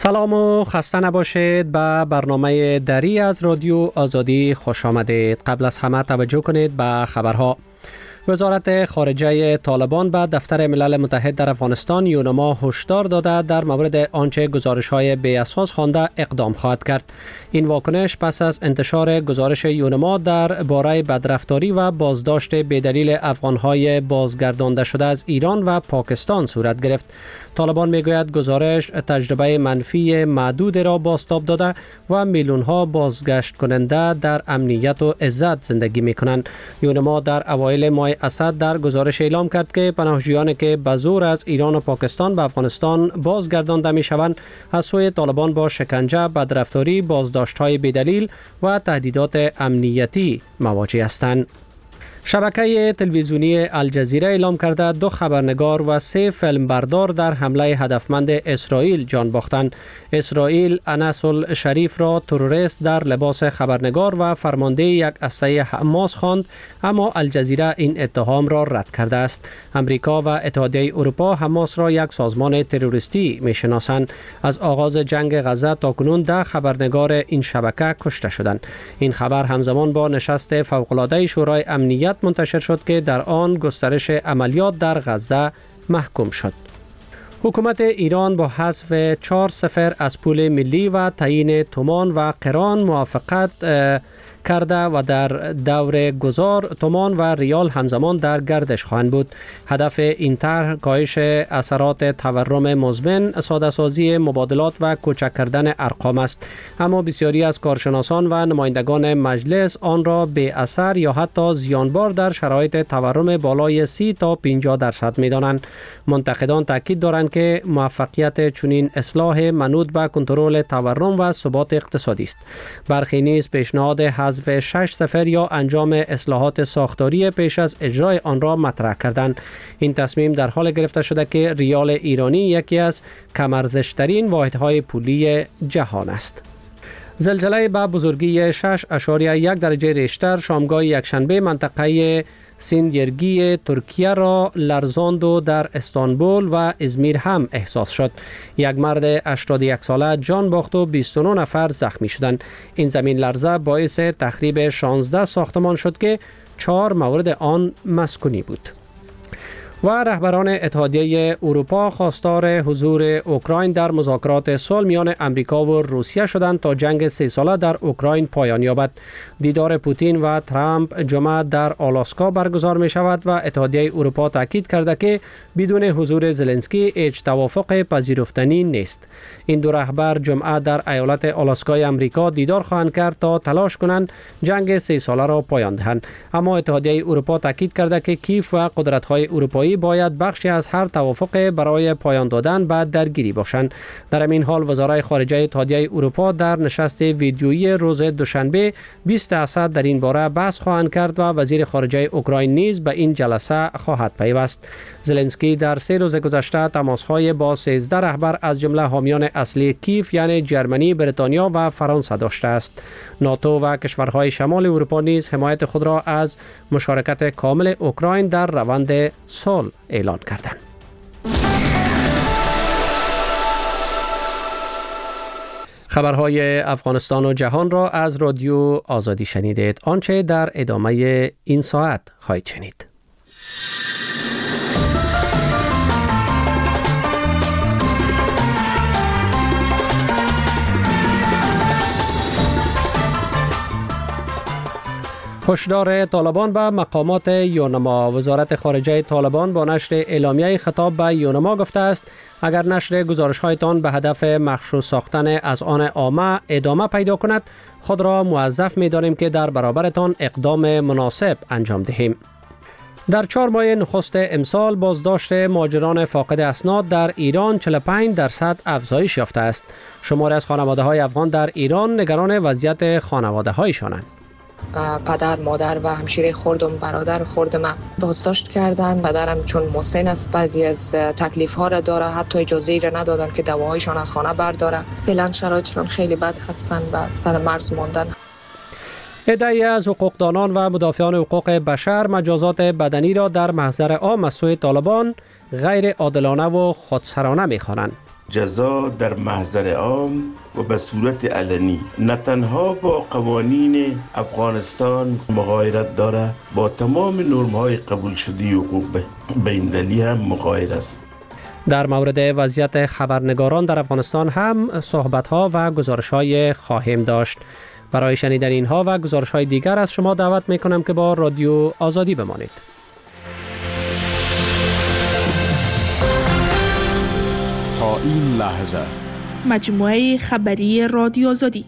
سلام و خسته نباشید. به برنامه دری از رادیو آزادی خوش آمدید. قبل از همه توجه کنید به خبرها. وزارت خارجه طالبان به دفتر ملل متحد در افغانستان یونما هشدار داده در مورد آنچه گزارش‌های بی اساس خوانده اقدام خواهد کرد. این واکنش پس از انتشار گزارش یونما در باره بدرفتاری و بازداشت بدلیل افغان‌های بازگردانده شده از ایران و پاکستان صورت گرفت. طالبان میگوید گزارش تجربه منفی معدود را بازتاب داده و میلیون‌ها بازگشت کننده در امنیت و عزت زندگی می‌کنند. یونما در اوایل ماه اسد در گزارش اعلام کرد که پناهجویانی که به زور از ایران و پاکستان به افغانستان بازگردانده می‌شوند از سوی طالبان با شکنجه، بدرفتاری، بازداشت‌های بدلیل و تهدیدات امنیتی مواجه هستند. شبکه تلویزیونی الجزیره اعلام کرده 2 خبرنگار و 3 فیلمبردار در حمله هدفمند اسرائیل جان باختند. اسرائیل انس الشریف را تروریست در لباس خبرنگار و فرمانده یک اسلحه حماس خواند، اما الجزیره این اتهام را رد کرده است. امریکا و اتحادیه اروپا حماس را یک سازمان تروریستی می‌شناسند. از آغاز جنگ غزه تاکنون 10 خبرنگار این شبکه کشته شدند. این خبر همزمان با نشست فوق‌العاده شورای امنیت منتشر شد که در آن گسترش عملیات در غزه محکوم شد. حکومت ایران با حذف 4-0 از پول ملی و تعیین تومان و قران موافقت کرده و در دور گذار تومان و ریال همزمان در گردش خواهند بود. هدف این طرح کاهش اثرات تورم مزمن، ساده سازی مبادلات و کوچک کردن ارقام است، اما بسیاری از کارشناسان و نمایندگان مجلس آن را بی اثر یا حتی زیانبار در شرایط تورم بالای 30 تا 50% می‌دانند. منتقدان تاکید دارند که موفقیت چنین اصلاح منوط به کنترل تورم و ثبات اقتصادی است. برخی نیز پیشنهاد حذف 6-0 یا انجام اصلاحات ساختاری پیش از اجرای آن را مطرح کردند. این تصمیم در حال گرفته شده که ریال ایرانی یکی از کم‌ارزش‌ترین واحدهای پولی جهان است. زلزله به بزرگی 6.1 درجه ریشتر شامگاه یکشنبه منطقه سیندیرگی ترکیه را لرزاند و در استانبول و ازمیر هم احساس شد. یک مرد 81 ساله جان باخت و 29 نفر زخمی شدند. این زمین لرزه باعث تخریب 16 ساختمان شد که 4 مورد آن مسکونی بود. و رهبران اتحادیه اروپا خواستار حضور اوکراین در مذاکرات صلح میان امریکا و روسیه شدند تا جنگ 3 ساله در اوکراین پایان یابد. دیدار پوتین و ترامپ جمعه در آلاسکا برگزار می شود و اتحادیه اروپا تاکید کرده که بدون حضور زلنسکی هیچ توافق پذیرفتنی نیست. این دو رهبر جمعه در ایالت آلاسکای امریکا دیدار خواهند کرد تا تلاش کنند جنگ 3 ساله را پایان دهند، اما اتحادیه اروپا تاکید کرده که کیف و قدرت‌های اروپایی باید بخشی از هر توافق برای پایان دادن به درگیری باشند. در همین حال وزرای خارجه اتحادیه اروپا در نشست ویدیویی روز دوشنبه 20 اسد در این باره بحث خواهند کرد و وزیر خارجه اوکراین نیز به این جلسه خواهد پیوست. زلنسکی در 3 روز گذشته تماس‌های با 13 رهبر از جمله حامیان اصلی کیف یعنی جرمنی، بریتانیا و فرانسه داشته است. ناتو و کشورهای شمال اروپا نیز حمایت خود را از مشارکت کامل اوکراین در روند صلح اعلان کردند. خبرهای افغانستان و جهان را از رادیو آزادی شنیدید. آنچه در ادامه این ساعت خواهید شنید. هشدار طالبان به مقامات یونما. وزارت خارجه طالبان با نشر اعلامیه خطاب به یونما گفته است اگر نشر گزارش‌هایتان به هدف مخشوش ساختن از آن عامه ادامه پیدا کند، خود را موظف می‌دانیم که در برابرتان اقدام مناسب انجام دهیم. در 4 ماه نخست امسال بازداشت مهاجران فاقد اسناد در ایران 45% افزایش یافته است. شماری از خانواده‌های افغان در ایران نگران وضعیت خانواده‌هایشانند. پدر، مادر و همشیره خردم، برادر خردم بازداشت کردن. پدرم چون مسن است بعضی از تکلیف ها را داره، حتی اجازه ای را ندادن که دواهایشان از خانه برداره. فعلا شرایطشون خیلی بد هستن و سر مرز ماندن. عده‌ای از حقوقدانان و مدافعان حقوق بشر مجازات بدنی را در محضر عام از سوی طالبان غیر عادلانه و خودسرانه می‌خوانند. جزا در محضر عام و به صورت علنی نه تنها با قوانین افغانستان مغایرت دارد، با تمام نرم‌های قبول شده حقوق بین‌المللی هم مغایر است. در مورد وضعیت خبرنگاران در افغانستان هم صحبت‌ها و گزارش‌های خواهیم داشت. برای شنیدن اینها و گزارش‌های دیگر از شما دعوت می‌کنم که با رادیو آزادی بمانید. تا این لحظه مجموعه خبری رادیو آزادی.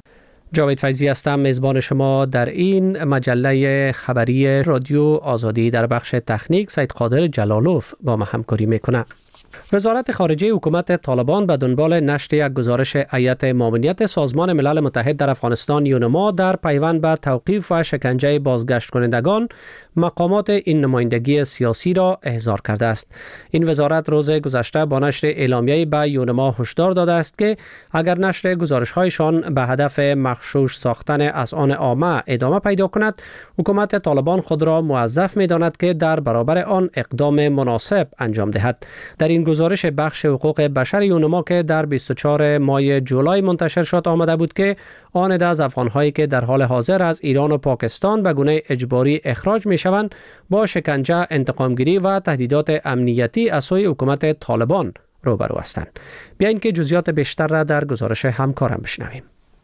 جاوید فیضی هستم، میزبان شما در این مجله خبری رادیو آزادی. در بخش تکنیک سید قادر جلالوف با ما همکاری میکنه. وزارت خارجه حکومت طالبان به دنبال نشر یک گزارش هیئت ماموریت سازمان ملل متحد در افغانستان یونما در پیوند به توقیف و شکنجه بازگشت کنندگان مقامات این نمایندگی سیاسی را احضار کرده است. این وزارت روز گذشته با نشر اعلامیه‌ای به یونما هشدار داده است که اگر نشر گزارش‌هایشان به هدف مغشوش ساختن اذهان عامه ادامه پیدا کند، حکومت طالبان خود را موظف می‌داند که در برابر آن اقدام مناسب انجام دهد. در این گزارش بخش حقوق بشر یونما که در 24 ماه جولای منتشر شد آمده بود که آن از افغان‌هایی که در حال حاضر از ایران و پاکستان به گونه اجباری اخراج می‌شوند با شکنجه، انتقامگیری و تهدیدات امنیتی از سوی حکومت طالبان روبرو هستند. بیایید که جزئیات بیشتر را در گزارش همکارم بشنویم.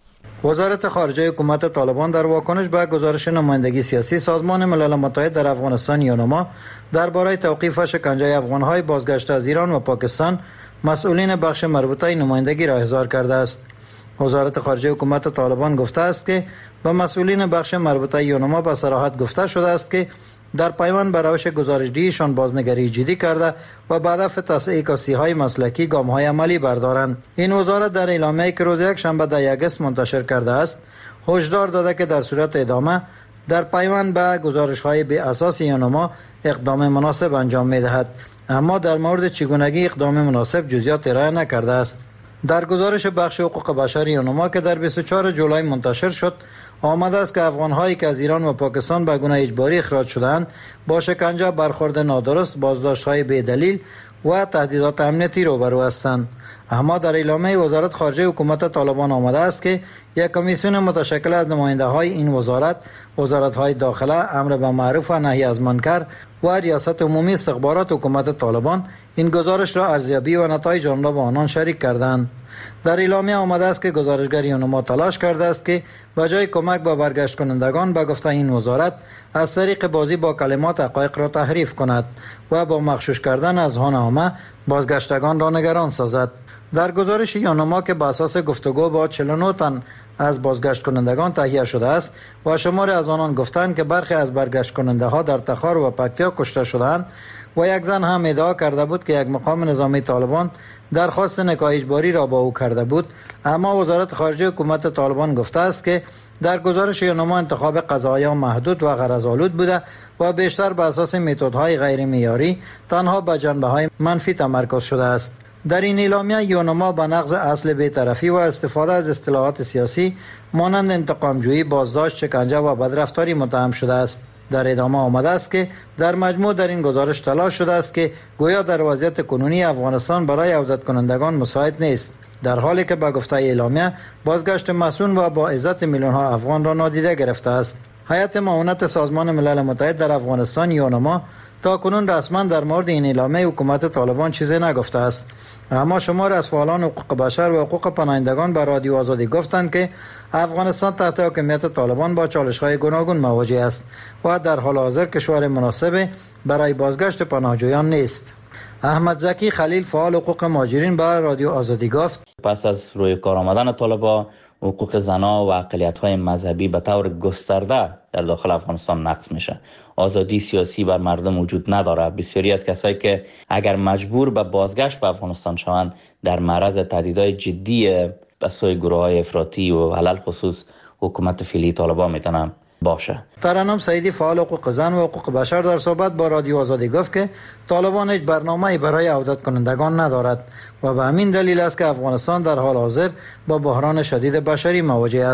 وزارت خارجه حکومت طالبان در واکنش به گزارش نمایندگی سیاسی سازمان ملل متحد در افغانستان یونما درباره توقیف و شکنجه افغان‌های بازگشته از ایران و پاکستان مسئولین بخش مربوطه نمایندگی را احضار کرده است. وزارت خارجه حکومت طالبان گفته است که به مسئولین بخش مربوطه یونما به صراحت گفته شده است که در پیوند به روش گزارش‌دهیشان بازنگری جدی کرده و به هدف تصحیح کاستی‌های مسلکی گام‌های عملی بردارند. این وزارت در اعلامیه‌ای که روز یکشنبه 10 آگوست منتشر کرده است هشدار داده که در صورت ادامه در پیوند به گزارش‌های بی اساس یونما اقدام مناسب انجام می‌دهد، اما در مورد چگونگی اقدام مناسب جزئیات ارائه نکرده است. در گزارش بخش حقوق بشر یونما که در 24 جولای منتشر شد آمده است که افغان‌هایی که از ایران و پاکستان به گونه اجباری اخراج شدند با شکنجه، برخورد نادرست، بازداشت‌های بی‌دلیل و تهدیدات امنیتی روبرو هستند. اما در اعلامیه وزارت خارجه حکومت طالبان آمده است که یک کمیسیون متشکل از نماینده‌های این وزارت‌های داخله، امر به معروف و نهی از منکر و ریاست عمومی استخبارات حکومت طالبان این گزارش را ارزیابی و نتایج آن را با آنان شریک کردند. در اعلامیه آمده است که گزارشگر یونما تلاش کرده است که به جای کمک به برگشت کنندگان به گفته این وزارت از طریق بازی با کلمات حقایق را تحریف کند و با مغشوش کردن اذهان عامه بازگشتگان را نگران سازد. در گزارش یونما که بر اساس گفتگو با 49 تن از بازگشت کنندگان تهیه شده است و شماری از آنان گفتند که برخی از برگشت کننده ها در تخار و پکتیا کشته شدند و یک زن هم ادعا کرده بود که یک مقام نظامی طالبان درخواست نکاح اجباری را با او کرده بود. اما وزارت خارجه حکومت طالبان گفته است که در گزارش یونما انتخاب قضایا محدود و غرض‌آلود بوده و بیشتر بر اساس متدهای غیر معیاری تنها به جنبه‌های منفی تمرکز شده است. در این اعلامیه یونما به نقض اصل بی‌طرفی و استفاده از اصطلاحات سیاسی مانند انتقام‌جویی، بازداشت، شکنجه و بدرفتاری متهم شده است. در ادامه آمده است که در مجموع در این گزارش تلاش شده است که گویا در وضعیت کنونی افغانستان برای عودت کنندگان مساعد نیست، در حالی که به گفته اعلامیه بازگشت مسئول و با عزت میلیون‌ها افغان را نادیده گرفته است. هیئت معاونت سازمان ملل متحد در افغانستان یونما تا کنون رسما در مورد این اعلامیه حکومت طالبان چیزی نگفته است، اما شمار از فعالان حقوق بشر و حقوق پناهندگان به رادیو آزادی گفتند که افغانستان تحت حاکمیت طالبان با چالش‌های گوناگون مواجه است و در حال حاضر کشور مناسب برای بازگشت پناهجویان نیست. احمد زکی خلیل فعال حقوق مهاجرین به رادیو آزادی گفت پس از روی کار آمدن طالبان حقوق زنان و اقلیت‌های مذهبی به طور گسترده در داخل افغانستان نقض میشه. آزادی سیاسی بر مردم وجود نداره. بسیاری از کسایی که اگر مجبور به بازگشت به افغانستان شوند در معرض تهدیدهای جدی از سوی گروه‌های افراطی و علل خصوص حکومت فعلی طالبان میتونن باشه. ترنم سعیدی فعال حقوق زن و حقوق بشر در صحبت با رادیو آزادی گفت که طالبان هیچ برنامه‌ای برای عودت کنندگان ندارد و به همین دلیل است که افغانستان در حال حاضر با بحران شدید بشری مواجه است.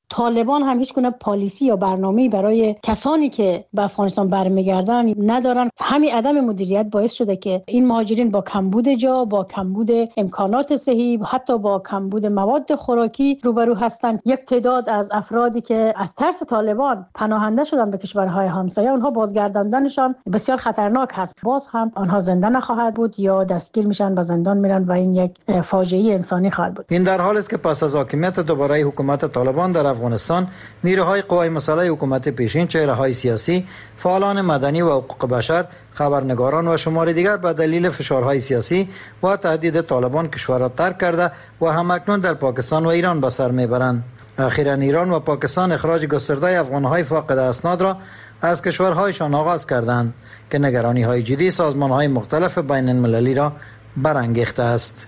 طالبان هم هیچ گونه پالیسی یا برنامه‌ای برای کسانی که به افغانستان برمیگردن ندارن. همین عدم مدیریت باعث شده که این مهاجرین با کمبود جا، با کمبود امکانات صحی، حتی با کمبود مواد خوراکی روبرو هستند. یک تعداد از افرادی که از ترس طالبان پناهنده شدن به کشورهای همسایه، اونها بازگرداندنشان بسیار خطرناک هست. باز هم آنها زنده نخواهد بود یا دستگیر میشن و زندان میرن و این یک فاجعه انسانی خواهد بود. این در حالی است که پس از حاکمیت دوباره حکومت طالبان در افغانستان، نیروهای قوای مسلح حکومت پیشین، چهره‌های سیاسی، فعالان مدنی و حقوق بشر، خبرنگاران و شمار دیگر به دلیل فشارهای سیاسی و تهدید طالبان کشور را ترک کرده و همکنون در پاکستان و ایران به سر میبرند. اخیراً ایران و پاکستان اخراج گسترده افغانهای فاقد اسناد را از کشورهایشان آغاز کردند که نگرانی‌های جدی سازمان‌های مختلف بین المللی را برانگیخته است.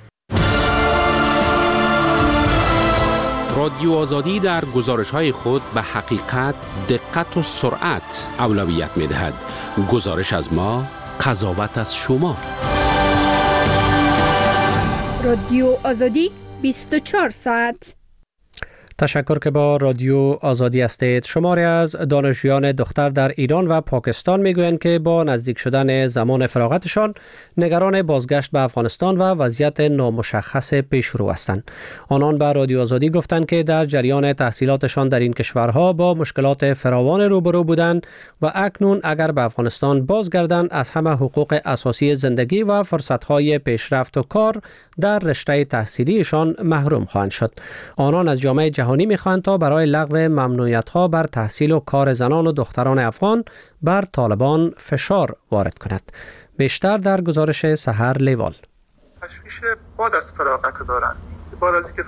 رادیو آزادی در گزارش‌های خود به حقیقت، دقت و سرعت اولویت می‌دهد. گزارش از ما، قضاوت از شما. رادیو آزادی 24 ساعت. تشکر که با رادیو آزادی هستید. شماری از دانشجویان دختر در ایران و پاکستان میگویند که با نزدیک شدن زمان فراغتشان نگران بازگشت به افغانستان و وضعیت نامشخص پیش رو هستند. آنان به رادیو آزادی گفتند که در جریان تحصیلاتشان در این کشورها با مشکلات فراوان روبرو بودند و اکنون اگر به افغانستان بازگردند از همه حقوق اساسی زندگی و فرصت‌های پیشرفت و کار در رشته تحصیلیشان محروم خواهند شد. آنان از جامعه جهانی می‌خواهند تا برای لغو ممنوعیت‌ها بر تحصیل و کار زنان و دختران افغان بر طالبان فشار وارد کند. بیشتر در گزارش سحر لیوال. تشویش بعد از فراغت دارن که بعد از اینکه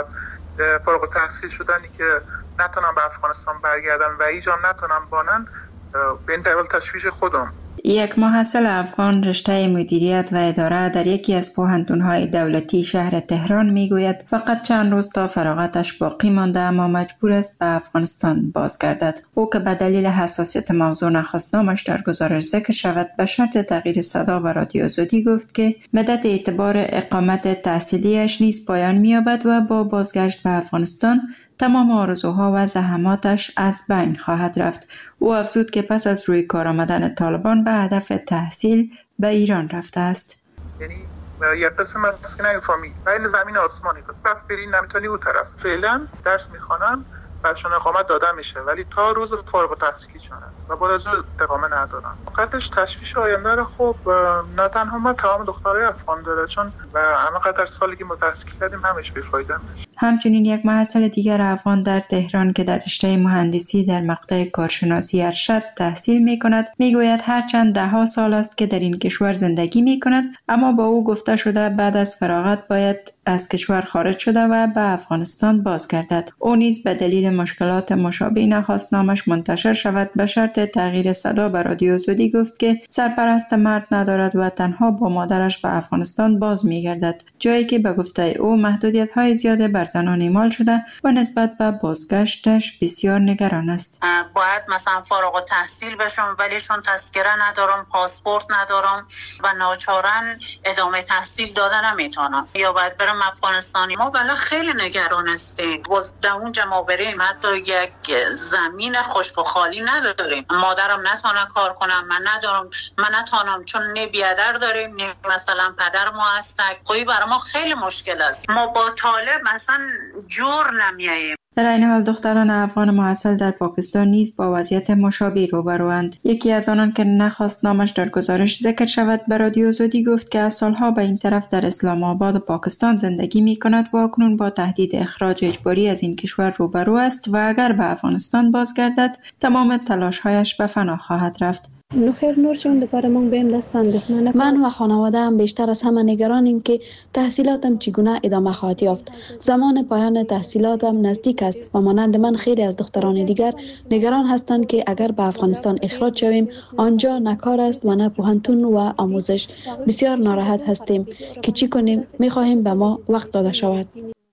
فارغ التحصیل شدنی که نتونن به افغانستان برگردن و ایجا نتونن بانن، به این دلیل تشویش خودم. یک محصل افغان رشته مدیریت و اداره در یکی از پوهنتون‌های دولتی شهر تهران میگوید فقط چند روز تا فراغتش باقی مانده اما مجبور است به افغانستان بازگردد. او که به دلیل حساسیت موضوع نخواست نامش در گزارش ذکر شود، به شرط تغییر صدا و رادیو آزادی گفت که مدت اعتبار اقامت تحصیلیش نیز پایان می‌یابد و با بازگشت به افغانستان تمام آرزوها و زحماتش از بین خواهد رفت. او افزود که پس از روی کار آمدن طالبان به هدف تحصیل به ایران رفته است. یعنی یک قسم از نمی‌فهمی بین زمین و آسمانی است. وقتی برین نمیتونی اون طرف. فعلا درس میخوانن، برشون اقامت داده میشه ولی تا روز فارغ التحصیلیشون است و بعد از اون اقامه ندارن. وقتش تشویش آینده رو خب نه تنها ما تمام دخترای افغان داره، چون و همه قدر سالی که ما تحصیل کردیم همش بی‌فایده میشه. همچنین یک محصل دیگر افغان در تهران که در رشته مهندسی در مقطع کارشناسی ارشد تحصیل می‌کند میگوید هرچند ده‌ها سال است که در این کشور زندگی می‌کند اما با او گفته شده بعد از فراغت باید از کشور خارج شده و به افغانستان بازگردد. او نیز به دلیل مشکلات مشابه نخواست نامش منتشر شود. به شرط تغییر صدا به رادیو آزادی گفت که سرپرست مرد ندارد و تنها با مادرش به افغانستان باز می‌گردد، جایی که به گفته او محدودیت‌های زیاده بر زنان اعمال شده و نسبت به بازگشتش بسیار نگران است. باید مثلا فارغ التحصیل بشم ولی چون تذکره ندارم، پاسپورت ندارم و ناچارن ادامه تحصیل دادن نمیتونم یا باید برم افغانستانی. ما بله خیلی نگران هستیم. در اونجا ما بریم حتی یک زمین خشک و خالی نداریم. مادرم نتونه کار کنم، من ندارم، من نتونم چون نه بیادر داریم نه مثلا پدر ما هستک. خوبی برای ما خیلی مشکل است. ما با طالب مثلا جور نمیاییم. در این حال دختران افغان محصل در پاکستان نیز با وضعیت مشابه روبروند. یکی از آنان که نخواست نامش در گزارش ذکر شود به رادیو آزادی گفت که از سالها به این طرف در اسلام آباد و پاکستان زندگی می کند و اکنون با تهدید اخراج اجباری از این کشور روبرو است و اگر به افغانستان بازگردد تمام تلاش‌هایش به فنا خواهد رفت. نخیر نور جون دوباره من بهم دست انداختن. من و خانواده‌ام بیشتر از همه نگرانیم که تحصیلاتم چگونه ادامه خواهد یافت. زمان پایان تحصیلاتم نزدیک است و مانند من خیلی از دختران دیگر نگران هستند که اگر به افغانستان اخراج شویم آنجا نه کار است و نه پوهنتون و آموزش. بسیار ناراحت هستیم که چی کنیم. می‌خواهیم به ما وقت داده شود.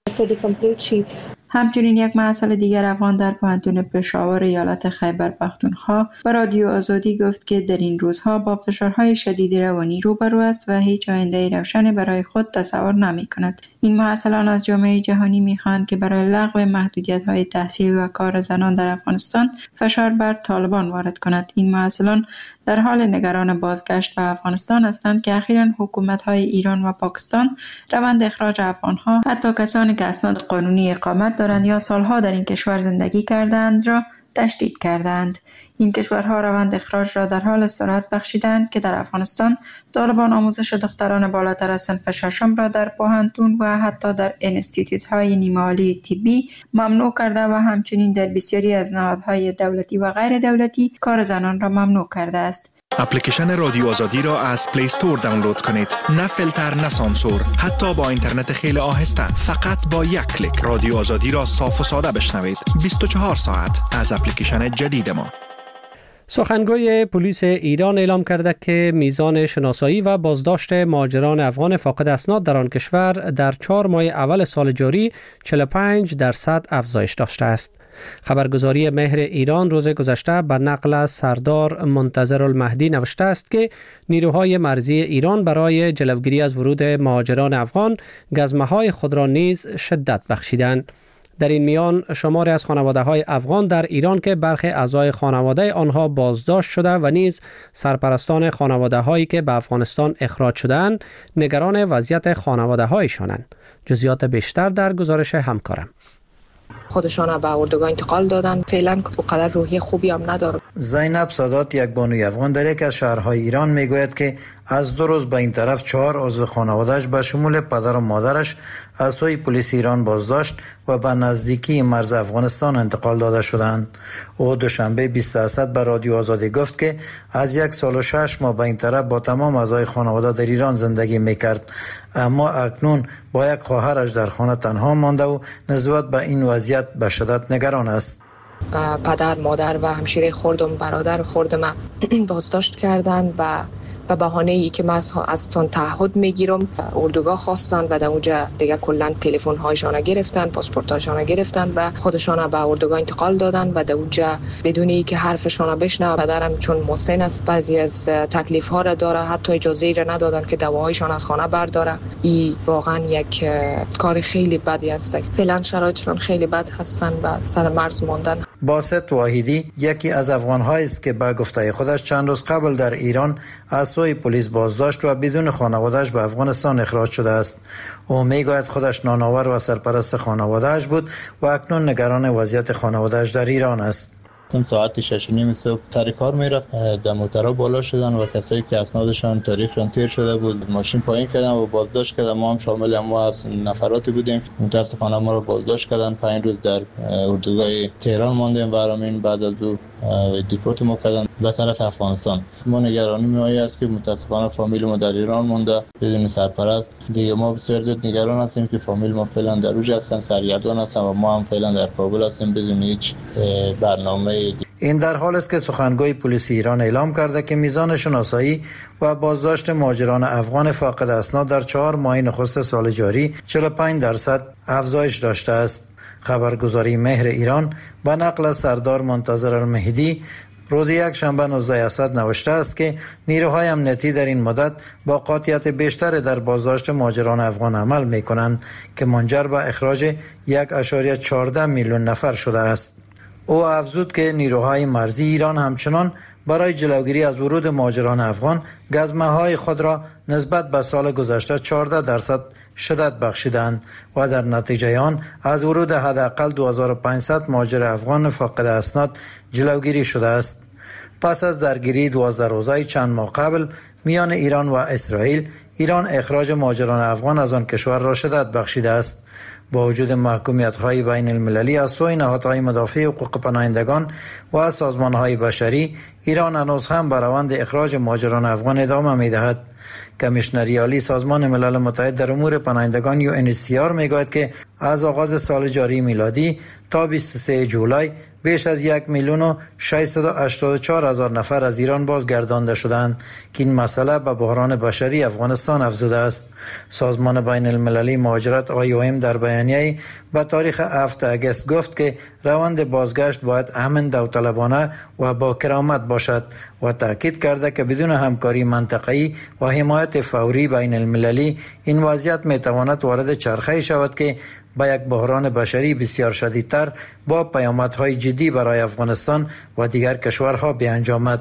همچنین یک محصل دیگر افغان در پوهنتون پشاور ایالت خیبر پختونخوا به رادیو آزادی گفت که در این روزها با فشارهای شدید روانی روبرو است و هیچ آینده روشنی برای خود تصور نمی کند. این محصلان از جامعه جهانی می‌خواهند که برای لغو محدودیت‌های تحصیل و کار زنان در افغانستان فشار بر طالبان وارد کند. این محصلان در حال نگران بازگشت به افغانستان هستند که اخیراً حکومت‌های ایران و پاکستان روند اخراج افغان‌ها، حتی کسانی که اسناد قانونی اقامت دارند یا سالها در این کشور زندگی کردند را تشدید کردند. این کشورها روند اخراج را در حال سرعت بخشیدند که در افغانستان طالبان آموزش دختران بالاتر از صنف ششم را در پوهنتون و حتی در انستیتوت‌های نیمه‌عالی طبی ممنوع کرده و همچنین در بسیاری از نهادهای دولتی و غیر دولتی کار زنان را ممنوع کرده است. اپلیکیشن رادیو آزادی را از پلی استور دانلود کنید. نه فیلتر، نه سانسور، حتی با اینترنت خیلی آهسته. فقط با یک کلیک رادیو آزادی را صاف و ساده بشنوید. 24 ساعت از اپلیکیشن جدید ما. سخنگوی پلیس ایران اعلام کرده که میزان شناسایی و بازداشت مهاجران افغان فاقد اسناد در آن کشور در 4 ماه اول سال جاری 45% افزایش داشته است. خبرگزاری مهر ایران روز گذشته به نقل از سردار منتظر المهدی نوشته است که نیروهای مرزی ایران برای جلوگیری از ورود مهاجران افغان گزمه‌های خود را نیز شدت بخشیدند. در این میان شماری از خانواده‌های افغان در ایران که برخی اعضای خانواده آنها بازداشت شده و نیز سرپرستان خانواده‌هایی که به افغانستان اخراج شدند نگران وضعیت خانواده‌هایشانند. جزئیات بیشتر در گزارش همکارم. خودشان به اردوگاه انتقال دادن. فعلا اونقدر روحی خوبی هم نداره. زینب سادات، یک بانوی افغان در یک از شهرهای ایران، میگوید که از 2 روز به این طرف 4 عضو خانواده‌اش به شمول پدر و مادرش از سوی پلیس ایران بازداشت و به نزدیکی مرز افغانستان انتقال داده شدند. او دوشنبه 20 اسد به رادیو آزادی گفت که از 1 سال و 6 ماه به این طرف با تمام اعضای خانواده در ایران زندگی میکرد، اما اکنون با یک خواهرش در خانه تنها مانده و نسبت به این وضعیت به شدت نگران است. پدر، مادر و همشیره خردم، برادر خردم بازداشت کردند و به بهانه ای که من از تون تعهد میگیرم اردوگاه خواستن و در اونجا دیگه کلا تلفن هایشان گرفتن، پاسپورت هایشان گرفتن و خودشان به اردوگاه انتقال دادن و در اونجا بدون ای که حرفشان بشنوه. پدرم چون مسن است بعضی از تکلیف ها را داره، حتی اجازه را ندادن که دواهایشان از خانه برداره. این واقعا یک کار خیلی بدی است. فعلا شرایطشان خیلی بد هستن و سر مرز ماندن. باسط واحدی یکی از افغان‌هایی است که به گفته خودش چند روز قبل در ایران از سوی پلیس بازداشت و بدون خانواده‌اش به افغانستان اخراج شده است. او میگوید خودش نانآور و سرپرست خانواده‌اش بود و اکنون نگران وضعیت خانواده‌اش در ایران است. ساعت 6:30 صبح سر کار میرفت، در موترها بالا شدن و کسایی که اسنادشان تاریخشان تیر شده بود ماشین پایین کردن و بازداشت کردن. ما هم شامل ما از نفراتی بودیم که متاسفانه ما رو بازداشت کردن. 5 روز در اردوگاه تهران ماندیم و همین بعد از او دیپورت ما کردن به طرف افغانستان. ما نگرانی میایی است که متاسفانه فامیل ما در ایران مونده بدون سرپرست. دیگه ما بسیار زیاد نگران هستیم که فامیل ما فعلا در اوج هستن، سرگردان هستن و ما هم فعلا در کابل هستیم بدون هیچ برنامه. این در حال است که سخنگوی پلیس ایران اعلام کرده که میزان شناسایی و بازداشت مهاجران افغان فاقد اسناد در 4 ماه نخست سال جاری 45% افزایش داشته است. خبرگزاری مهر ایران به نقل از سردار منتظر المهدی روز یک شنبه 19 اسد نوشته است که نیروهای امنیتی در این مدت با قاطعیت بیشتر در بازداشت مهاجران افغان عمل می کنند که منجر به اخراج 1.14 میلیون نفر شده است. او افزود که نیروهای مرزی ایران همچنان برای جلوگیری از ورود مهاجران افغان گزمه‌های خود را نسبت به سال گذشته 14% شدت بخشیدند و در نتیجه آن از ورود حداقل 2500 مهاجر افغان فاقد اسناد جلوگیری شده است. پس از درگیری 12 روزه چند ماه قبل میان ایران و اسرائیل، ایران اخراج مهاجران افغان از آن کشور را شدت بخشیده است. با وجود محکومیت‌های بین المللی از سوی نهادهای مدافع حقوق پناهندگان و سازمان‌های بشری، ایران هنوز هم به روند اخراج مهاجران افغان ادامه می‌دهد. کمیشنری عالی سازمان ملل متحد در امور پناهندگان UNHCR میگوید که از آغاز سال جاری میلادی تا 23 جولای بیش از 1,684,000 نفر از ایران بازگردانده شدند که این مسئله به بحران بشری افغانستان افزوده است. سازمان بین المللی مهاجرت IOM در بیانیه‌ای به تاریخ 7 اگست گفت که روند بازگشت باید امن، داوطلبانه و با کرامت باشد و تاکید کرده که بدون همکاری منطقه‌ای و حمایت فوری بین المللی این وضعیت میتواند وارد چرخه‌ای شود که با یک بحران بشری بسیار شدیدتر با پیامدهای جدی برای افغانستان و دیگر کشورها بیانجامد.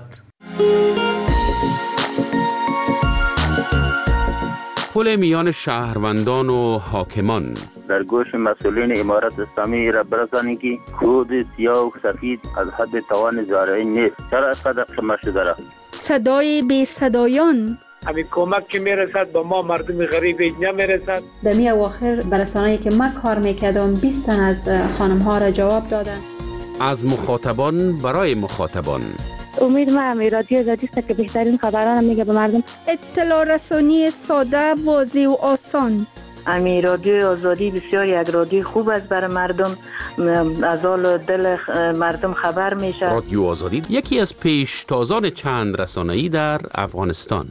پل میان شهروندان و حاکمان در گوش مسئولین امارت اسلامی را برسانید که کود سیاه و سفید از حد توان زارعی نیست. چرا اینقدر شما شده را؟ صدای بی صدایان، همین کمک که میرسد با ما مردم غریب نمیرسد. در می اواخر برسانه‌ای که من کار میکردم 20 تن از خانم ها را جواب دادن. از مخاطبان برای مخاطبان. امید ما رادیو آزادی است که بهترین خبران میگه به مردم. اطلاع رسانی ساده، واضح و آسان. رادیو آزادی بسیار یک رادیو خوب است برای مردم، از حال دل مردم خبر میشه. رادیو آزادی یکی از پیشتازان چند رسانه‌ای در افغانستان.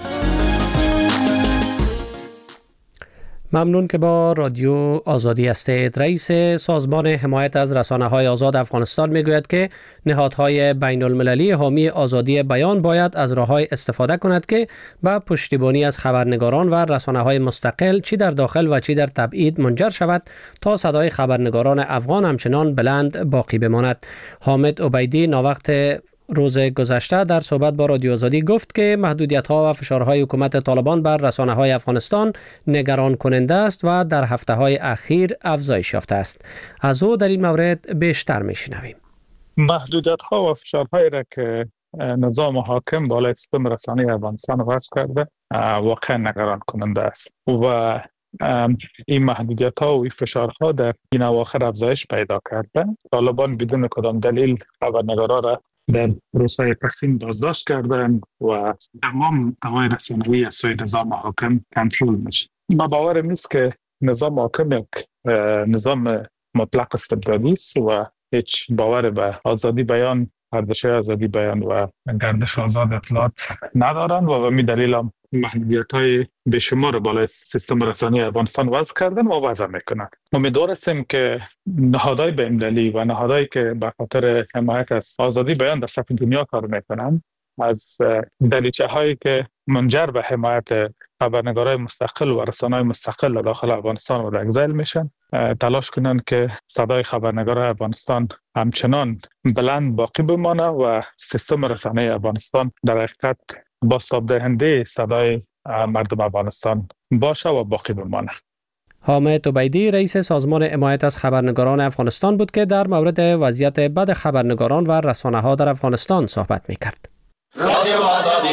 ممنون که با رادیو آزادی هستید. رئیس سازمان حمایت از رسانه‌های آزاد افغانستان میگوید که نهادهای بین المللی حامی آزادی بیان باید از راه‌های استفاده کند که به پشتیبانی از خبرنگاران و رسانه‌های مستقل چی در داخل و چی در تبعید منجر شود تا صدای خبرنگاران افغان همچنان بلند باقی بماند. حامد عبیدی ناوقت روز گذشته در صحبت با رادیو آزادی گفت که محدودیت‌ها و فشارهای حکومت طالبان بر رسانه‌های افغانستان نگران کننده است و در هفته‌های اخیر افزایش یافته است. از او در این مورد بیشتر می‌شنویم. محدودیت‌ها و فشارهایی را که نظام حاکم بالای سیستم رسانه‌ای افغانستان وضع کرده واقعا نگران کننده است و این محدودیت‌ها و این فشارها در این اواخر افزایش پیدا کرده. طالبان بدون کدام دلیل خبرنگاران را در روستای قسیم بازداشت کردن و تمام قوای رسانه‌ای از سوی نظام حاکم کنترل میشه. با باورم نیست که نظام حاکم یک نظام مطلق استبدادی است و هیچ باور به آزادی بیان، ارزش آزادی بیان و گردش آزاد اطلاعات ندارن و به این دلیل هم محدودیت‌های بیشمار بالای سیستم رسانه‌ای افغانستان وضع کردن و وضع میکنن. امیدوار هستیم که نهادهای بین‌المللی و نهادهایی که به خاطر حمایت از آزادی بیان در سطح دنیا کار میکنن از دریچه‌هایی که منجر به حمایت خبرنگارای مستقل و رسانه‌های مستقل داخل افغانستان و در اگزیل میشن تلاش کنن که صدای خبرنگارای افغانستان همچنان بلند باقی بمانه و سیستم رسانه‌ای افغانستان در حقیقت بازتاب دهنده صدای مردم افغانستان باشه و باقی بمانه. حامد عبیدی رئیس سازمان حمایت از خبرنگاران افغانستان بود که در مورد وضعیت بد خبرنگاران و رسانه‌ها در افغانستان صحبت می‌کرد. رادیو آزادی.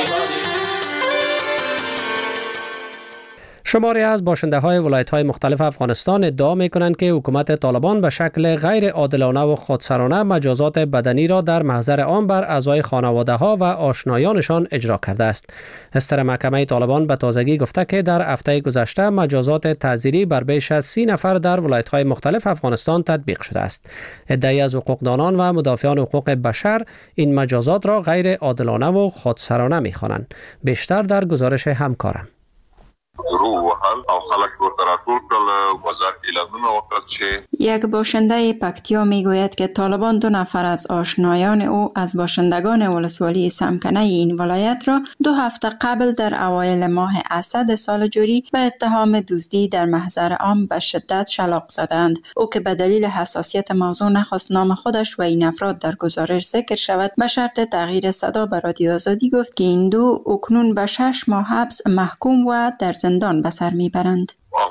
شماری از باشنده‌های ولایت‌های مختلف افغانستان ادعا می‌کنند که حکومت طالبان به شکل غیر عادلانه و خودسرانه مجازات بدنی را در محضر عام بر اعضای خانواده‌ها و آشنایانشان اجرا کرده است. استر محکمه طالبان به تازگی گفته که در هفته گذشته مجازات تعزیری بر بیش از 30 نفر در ولایت‌های مختلف افغانستان تطبیق شده است. عده‌ای از حقوقدانان و مدافعان حقوق بشر این مجازات را غیر عادلانه و خودسرانه می‌خوانند. بیشتر در گزارش همکارم. یک باشنده پکتیا میگوید که طالبان 2 نفر از آشنایان او از باشندگان ولسوالی سمکنه این ولایت را 2 هفته قبل در اوایل ماه اسد سال جاری به اتهام دزدی در محضر عام به شدت شلاق زدند. او که به دلیل حساسیت موضوع نخواست نام خودش و این افراد در گزارش ذکر شود به شرط تغییر صدا به رادیو آزادی گفت که این دو اکنون به 6 ماه حبس محکوم و در زندان به سر میبرند.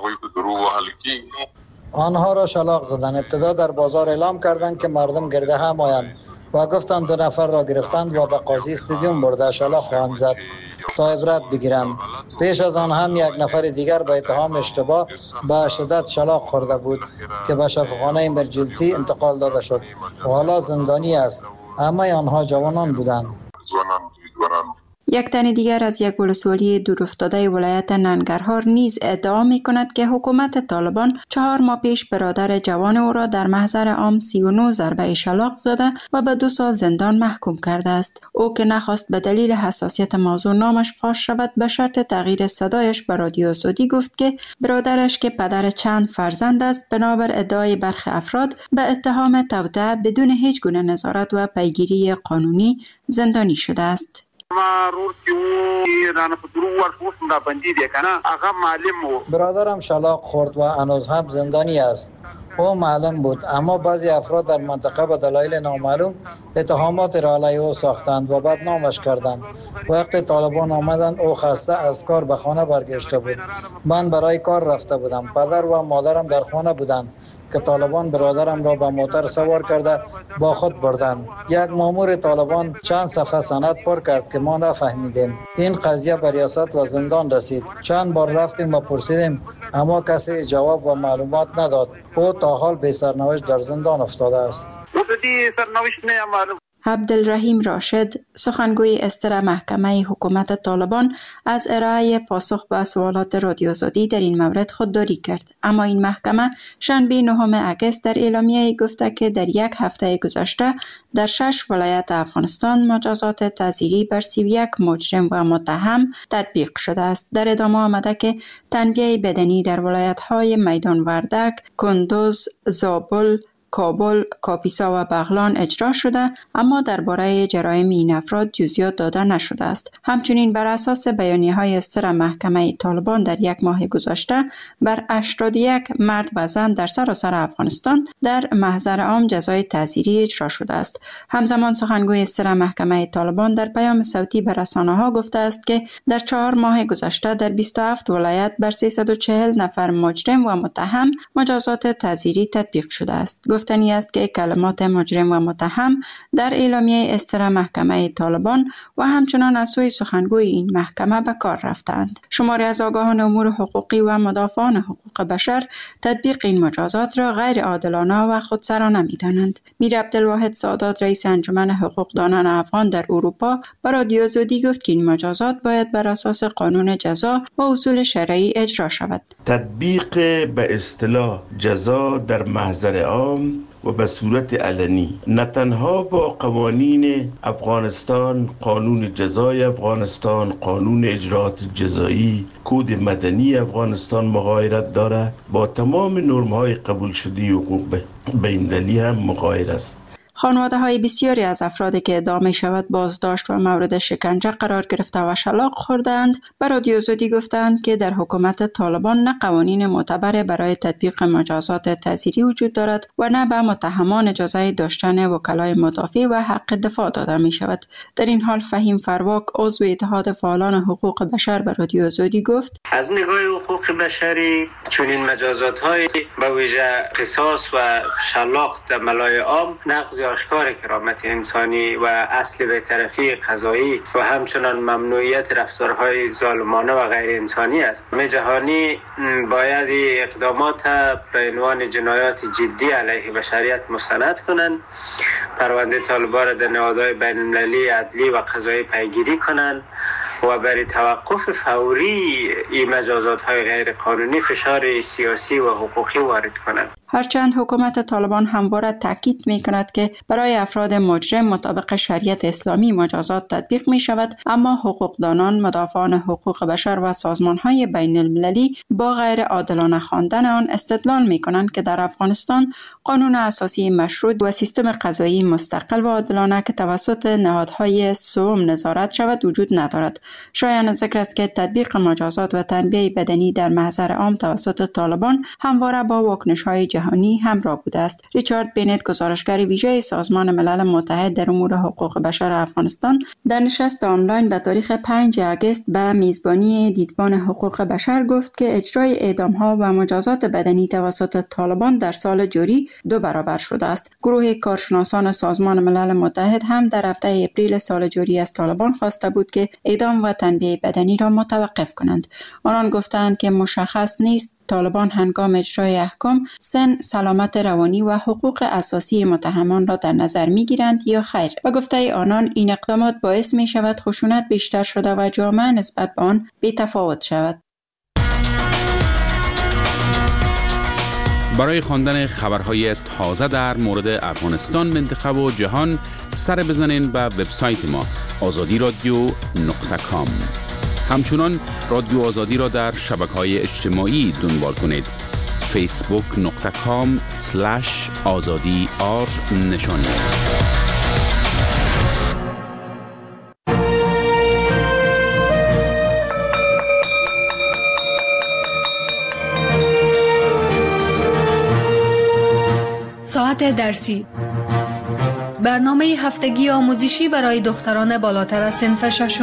آنها را شلاق زدند. ابتدا در بازار اعلام کردند که مردم گرده هم آیند و گفتند 2 نفر را گرفتند و به قاضی استادیوم برده شلاق خواهند زد تا عبرت بگیرند. پیش از آن هم 1 نفر دیگر به اتهام اشتباه به شدت شلاق خورده بود که به شفاخانه امرجنسی انتقال داده شد و حالا زندانی است. همه آنها جوانان بودند. یک تن دیگر از یک ولسوالی دورافتاده ولایت ننگرهار نیز ادعا می کند که حکومت طالبان 4 ماه پیش برادر جوان او را در محضر عام 39 ضربه شلاق زده و به 2 سال زندان محکوم کرده است. او که نخواست به دلیل حساسیت موضوع نامش فاش شود به شرط تغییر صدایش به رادیو آزادی گفت که برادرش که پدر چند فرزند است بنابر ادعای برخی افراد به اتهام توطئه بدون هیچ گونه نظارت و پیگیری قانونی زندانی شده است. برادرم شلاق خورد و هنوز هم زندانی است. او معلم بود، اما بعضی افراد در منطقه به دلایل نامعلوم اتهامات را علیه او ساختند و بدنامش کردند. وقتی طالبان آمدند او خسته از کار به خانه برگشته بود. من برای کار رفته بودم. پدر و مادرم در خانه بودند که طالبان برادرم را به موتر سوار کرده با خود بردند. یک مامور طالبان چند صفحه سند پر کرد که ما نفهمیدیم. این قضیه به ریاست و زندان رسید. چند بار رفتیم و پرسیدیم اما کسی جواب و معلومات نداد. او تا حال بی سرنوشت در زندان افتاده است. عبدالرحیم راشد، سخنگوی استر محکمه حکومت طالبان، از ارائه پاسخ به سوالات رادیو آزادی در این مورد خودداری کرد. اما این محکمه شنبه 9 اگست در اعلامیه گفته که در یک هفته گذشته در 6 ولایت افغانستان مجازات تعزیری بر 31 مجرم و متهم تطبیق شده است. در ادامه آمده که تنبیه بدنی در ولایت‌های میدان وردک، کندوز، زابل، کابل، کاپیسا و بغلان اجرا شده، اما درباره جرایم این افراد جزئیات داده نشده است. همچنین بر اساس بیانیه‌های استر محکمه طالبان در یک ماه گذشته بر 81 مرد و زن در سراسر افغانستان در محضر عام جزای تعزیری اجرا شده است. همزمان سخنگوی استر محکمه طالبان در پیام صوتی به رسانه‌ها گفته است که در 4 ماه گذشته در 27 ولایت بر 340 نفر مجرم و متهم مجازات تعزیری تطبیق شده است. گفتنی است که کلمات مجرم و متهم در اعلامیه استر محکمه طالبان و همچنان از سوی سخنگوی این محکمه به کار رفتند. شماری از آگاهان امور حقوقی و مدافعان حقوق بشر تطبیق این مجازات را غیر عادلانه و خودسرانه می‌دانند. میر عبدالواحد سادات، رئیس انجمن حقوقدانان افغان در اروپا، به رادیو آزادی گفت که این مجازات باید بر اساس قانون جزا و اصول شرعی اجرا شود. تطبیق به اصطلاح جزا در محضر عام و به صورت علنی نه تنها با قوانین افغانستان، قانون جزای افغانستان، قانون اجراات جزایی، کد مدنی افغانستان مغایرت دارد، با تمام نرم‌های قبول شده حقوق بین‌المللی هم مغایر است. خانواده‌های بسیاری از افرادی که ادعا می‌شود بازداشت و مورد شکنجه قرار گرفته و شلاق خوردند به رادیو آزادی گفتند که در حکومت طالبان نه قوانین معتبر برای تطبیق مجازات تعزیری وجود دارد و نه به متهمان اجازه داشتن وکلای مدافع و حق دفاع داده می‌شود. در این حال فهیم فرواک، عضو اتحاد فعالان حقوق بشر به رادیو آزادی گفت: از نگاه حقوق بشری چنین مجازات‌های به ویژه قصاص و شلاق در ملای عام نقض آشکار کرامت انسانی و اصل بی‌طرفی قضایی و همچنان ممنوعیت رفتارهای ظالمانه و غیر انسانی است. جهانی باید اقدامات به عنوان جنایات جدی علیه بشریت مستند کنند، پرونده طالبان را در نهادهای بین‌المللی عدلی و قضایی پیگیری کنند و برای توقف فوری این مجازات‌های غیر قانونی فشار سیاسی و حقوقی وارد کنند. هرچند حکومت طالبان همواره تاکید می‌کند که برای افراد مجرم مطابق شریعت اسلامی مجازات تطبیق می‌شود، اما حقوقدانان، مدافعان حقوق بشر و سازمان‌های بین‌المللی با غیر عادلانه خواندن آن استدلال می‌کنند که در افغانستان قانون اساسی مشروط و سیستم قضایی مستقل و عادلانه که توسط نهادهای سوم نظارت شود وجود ندارد. شایان ذکر است که تطبیق مجازات و تنبیه بدنی در محضر عام توسط طالبان همواره با واکنش‌های جهانی همراه بوده است. ریچارد بینت، گزارشگر ویژه سازمان ملل متحد در امور حقوق بشر افغانستان، در نشست آنلاین به تاریخ 5 آگوست به میزبانی دیدبان حقوق بشر گفت که اجرای اعدام‌ها و مجازات بدنی توسط طالبان در سال جاری 2 برابر شده است. گروه کارشناسان سازمان ملل متحد هم در هفته اپریل سال جاری از طالبان خواسته بود که اعدام و تنبیه بدنی را متوقف کنند. آنان گفتند که مشخص نیست طالبان هنگام اجرای احکام سن، سلامت روانی و حقوق اساسی متهمان را در نظر می‌گیرند یا خیر و گفته آنان این اقدامات باعث می‌شود خشونت بیشتر شده و جامعه نسبت به آن بی‌تفاوت شود. برای خواندن خبرهای تازه در مورد افغانستان، منطقه و جهان سر بزنین به وبسایت ما azadi.radio.com. همچنان رادیو آزادی را در شبکه‌های اجتماعی دنبال کنید. facebook.com/azadi_r نشانی است. ساعت درسی، برنامه هفتگی آموزشی برای دختران بالاتر از صنف ششم.